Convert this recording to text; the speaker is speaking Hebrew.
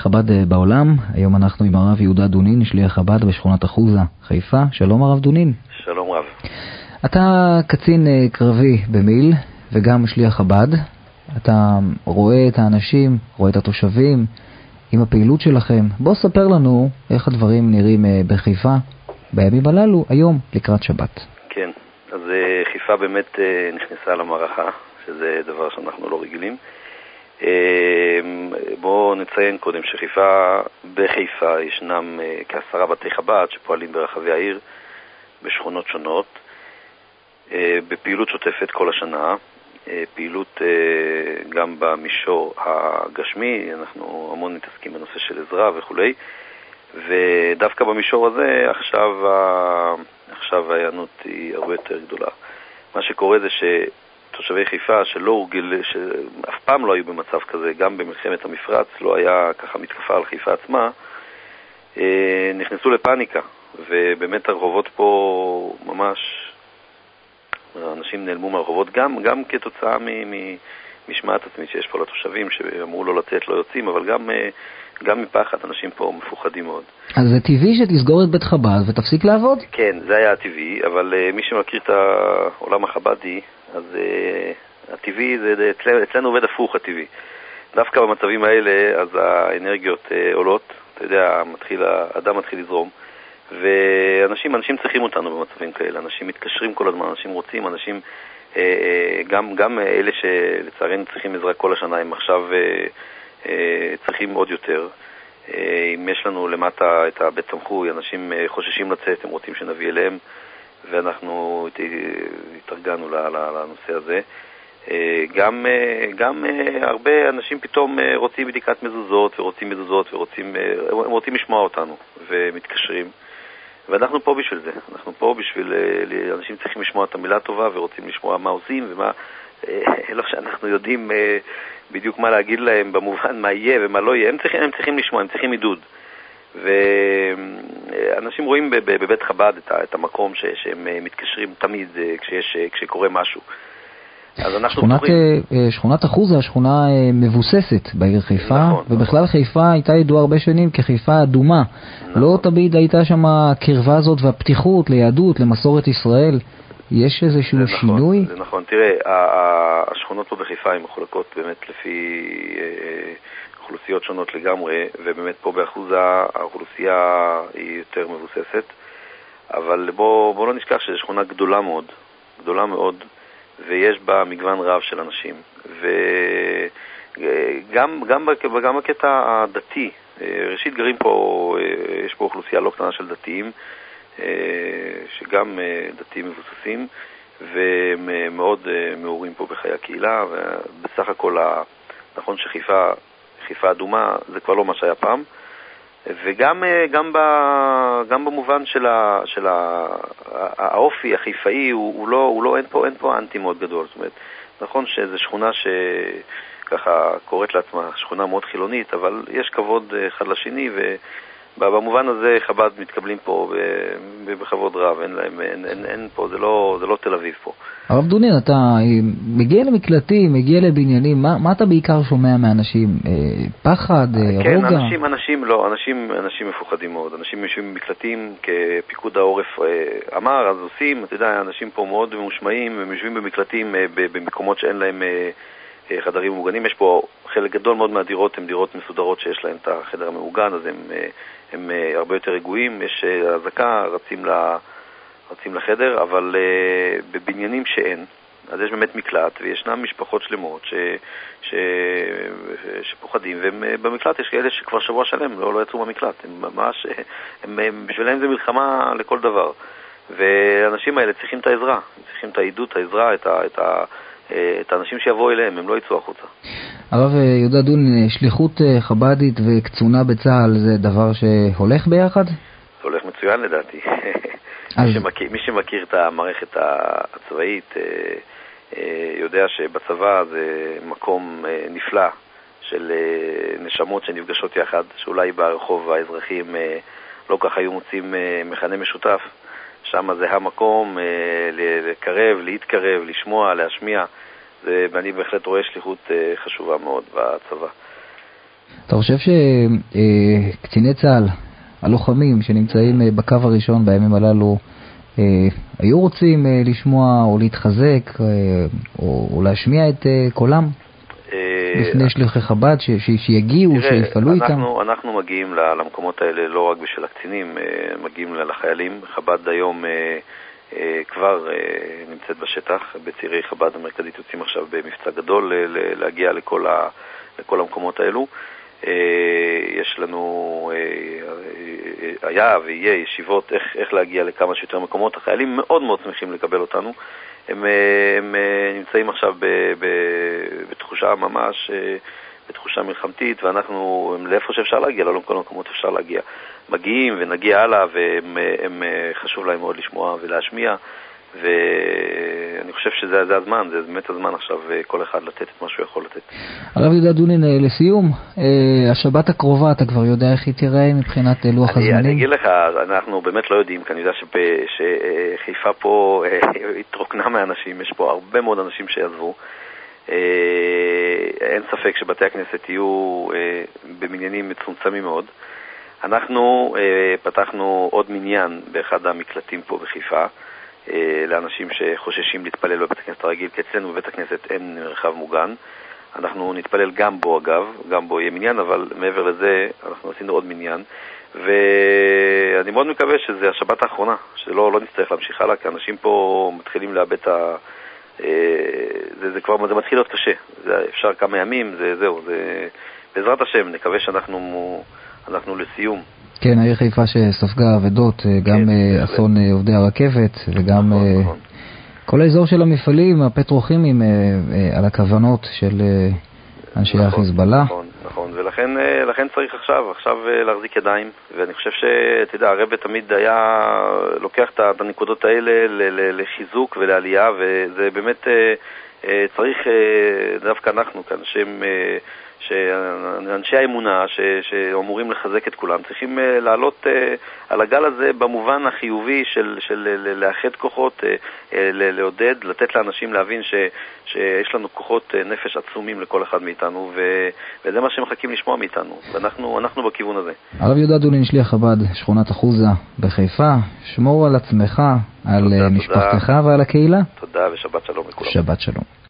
חב"ד בעולם. היום אנחנו עם הרב יהודה דונין, שליח חב"ד בשכונת אחוזה, חיפה. שלום הרב דונין. שלום רב. אתה קצין קרבי במיל וגם שליח חב"ד. אתה רואה את האנשים, רואה את התושבים עם הפעילות שלכם. בוא ספר לנו איך הדברים נראים בחיפה בימים הללו, היום לקראת שבת. כן, אז חיפה באמת נכנסה למערכה, שזה דבר שאנחנו לא רגילים. בואו נציין קודם בחיפה ישנם כ10 בתי חב"ד שפועלים ברחבי העיר בשכונות שונות, בפעילות שוטפת כל השנה, פעילות גם במישור הגשמי, אנחנו המון מתעסקים בנושא של עזרה וכולי, ודווקא במישור הזה עכשיו העיינות היא הרבה יותר גדולה. מה שקורה זה שתושבי חיפה שאף פעם לא היו במצב כזה, גם במלחמת המפרץ לא היה ככה מתקפה על חיפה עצמה, נכנסו לפאניקה, ובאמת הרחובות פה ממש, האנשים נעלמו מהרחובות, גם כתוצאה משמעת עצמית שיש פה לתושבים שאמרו לא לצאת, לא יוצאים, אבל גם מפחד, אנשים פה מפוחדים מאוד. אז זה טבעי שתסגור את בית חב"ד ותפסיק לעבוד? כן, זה היה הטבעי, אבל מי שמכיר את העולם החב"די, אז הטבעי, אצלנו עובד הפוך הטבעי. דווקא במצבים האלה, אז האנרגיות עולות, אתה יודע, האדם מתחיל לזרום, ואנשים צריכים אותנו במצבים כאלה, אנשים מתקשרים כל הזמן, אנשים רוצים, אנשים, גם אלה שלצערנו צריכים עזרה כל השנה, הם עכשיו צריכים עוד יותר. אם יש לנו למטה את הבית סמכוי, אנשים חוששים לצאת, הם רוצים שנביא אליהם, ואנחנו התארגנו לנושא הזה. גם הרבה אנשים פתאום רוצים בדיקת מזוזות הם רוצים לשמוע אותנו ומתקשרים, ואנחנו פה בשביל זה. אנחנו פה בשביל אנשים צריכים לשמוע את המילה טובה ורוצים לשמוע מה עושים ומה לא שאנחנו יודעים בדיוק מה להגיד להם במובן מה יהיה ומה לא יהיה. הם צריכים לשמוע, הם צריכים עידוד. ואנשים רואים בבית חב"ד את המקום שהם מתקשרים תמיד כשקורה משהו. שכונת אחוזה, השכונה מבוססת בעיר חיפה, נכון, ובכלל חיפה הייתה ידועה הרבה שנים כחיפה אדומה. נכון. לא תמיד הייתה שם הקרבה הזאת והפתיחות ליהדות, למסורת ישראל. יש איזשהו שינוי? זה נכון, תראה, השכונות פה בחיפה הן מחולקות באמת לפי אוכלוסיות שונות לגמרי, ובאמת פה באחוזה האוכלוסייה היא יותר מבוססת, אבל בוא לא נשכח שזו שכונה גדולה מאוד, ויש בה מגוון רב של אנשים, וגם בקטע הדתי, ראשית גרים פה, יש פה אוכלוסייה לא קטנה של דתיים, שגם דתיים מבוססים, והם מאוד מעורים פה בחיי הקהילה, ובסך הכל נכון שחיפה אדומה זה כבר לא מה שהיה פעם, וגם במובן של האופי החיפאי אין פה אנטי מאוד גדול. זאת אומרת, נכון שזו שכונה שככה קוראת לעצמה שכונה מאוד חילונית, אבל יש כבוד אחד לשני, ובמובן הזה חב"ד מתקבלים פה בכבוד רב. אין פה, זה לא תל אביב פה. הרב דונין, אתה מגיע למקלטים, מגיע לבניינים, מה אתה בעיקר שומע מאנשים? פחד, כן, רוגע? אנשים מפוחדים מאוד. אנשים יושבים במקלטים, כפיקוד העורף אמר, אז עושים, אתה יודע, אנשים פה מאוד ממושמעים, הם יושבים במקלטים במקומות שאין להם חדרים מוגנים. יש פה חלק גדול מאוד מהדירות, הן דירות מסודרות שיש להן את החדר המעוגן, אז הם הרבה יותר רגועים, יש הזקה, רצים לחדר, אבל בבניינים שאין, אז יש באמת מקלט, וישנם משפחות שלמות שפוחדים, ובמקלט יש כאלה שכבר שבוע שלם לא יצאו מהמקלט, בשבילם זה מלחמה לכל דבר, והאנשים האלה צריכים את העזרה, צריכים את העידוד, את העזרה, את האנשים שיבואו אליהם, הם לא יצאו החוצה. הרב יהודה דונין, שליחות חב"דית וקצונה בצה"ל זה דבר שהולך ביחד? זה הולך מצוין לדעתי. מי שמכיר את המערכת הצבאית יודע שבצבא זה מקום נפלא של נשמות שנפגשות יחד, שאולי ברחוב האזרחים לא כך היו מוצאים מכנה משותף. שם זה המקום לקרב, להתקרב, לשמוע, להשמיע, ואני בהחלט רואה שליחות חשובה מאוד בצבא. אתה חושב שקציני צה"ל, הלוחמים שנמצאים בקו הראשון בימים הללו, היו רוצים לשמוע או להתחזק או להשמיע את קולם לפני שליחי חב"ד, שיגיעו, שיפעלו איתם? אנחנו מגיעים למקומות האלה לא רק בשביל הקצינים, מגיעים לחיילים. חב"ד היום כבר נמצאת בשטח, בצירי חב"ד המרכזית יוצאים עכשיו במבצע גדול להגיע לכל המקומות האלו. יש לנו, היה ויהיה ישיבות איך להגיע לכמה שיותר מקומות. החיילים מאוד מאוד שמחים לקבל אותנו. הם נמצאים עכשיו בתחושה ממש, בתחושה מלחמתית, ואנחנו, לאיפה שאפשר להגיע, לא לכל המקומות אפשר להגיע. מגיעים ונגיע הלאה, והם חשוב להם מאוד לשמוע ולהשמיע, ואני חושב שזה הזמן, זה באמת הזמן עכשיו כל אחד לתת את מה שהוא יכול לתת. הרב יהודה דונין, לסיום, השבת הקרובה, אתה כבר יודע איך היא תראה מבחינת לוח הזמנים? אני אגיד לך, אנחנו באמת לא יודעים, כי אני יודע שחיפה פה התרוקנה מאנשים, יש פה הרבה מאוד אנשים שיעזבו. אין ספק שבתי הכנסת יהיו במניינים מצומצמים מאוד. אנחנו פתחנו עוד מניין באחד המקלטים פה בחיפה, לאנשים שחוששים להתפלל בבית הכנסת הרגיל, כי אצלנו בבית הכנסת אין מרחב מוגן. אנחנו נתפלל גם בו אגב, גם בו יהיה מניין, אבל מעבר לזה אנחנו עשינו עוד מניין, ואני מאוד מקווה שזה השבת האחרונה, שלא נצטרך להמשיך הלאה, כי אנשים פה מתחילים לאבד את ה... זה כבר זה מתחיל להיות קשה, אפשר כמה ימים, זהו, בעזרת השם, נקווה שאנחנו לסיום. כן, העיר חיפה שספגה עבדות, גם אסון עובדי הרכבת וגם כל האזור של המפעלים הפטרוכימיים על הכוונות של אנשי החיזבאללה. נכון, ולכן צריך עכשיו להחזיק ידיים, ואני חושב שתדע, הרב תמיד היה לוקח את הנקודות האלה לחיזוק ולעלייה, וזה באמת צריך דווקא אנחנו כאן שאנשי האמונה שאמורים לחזק את כולם צריכים לעלות על הגל הזה במובן החיובי של לאחד כוחות, לעודד, לתת לאנשים להבין שיש לנו כוחות נפש עצומים לכל אחד מאיתנו, וזה מה שמחכים לשמוע מאיתנו, ואנחנו בכיוון הזה. הרב יהודה דונין, שליח חב"ד, שכונת אחוזה בחיפה, שמור על עצמך, על משפחתך ועל הקהילה. תודה ושבת שלום לכולם. שבת שלום.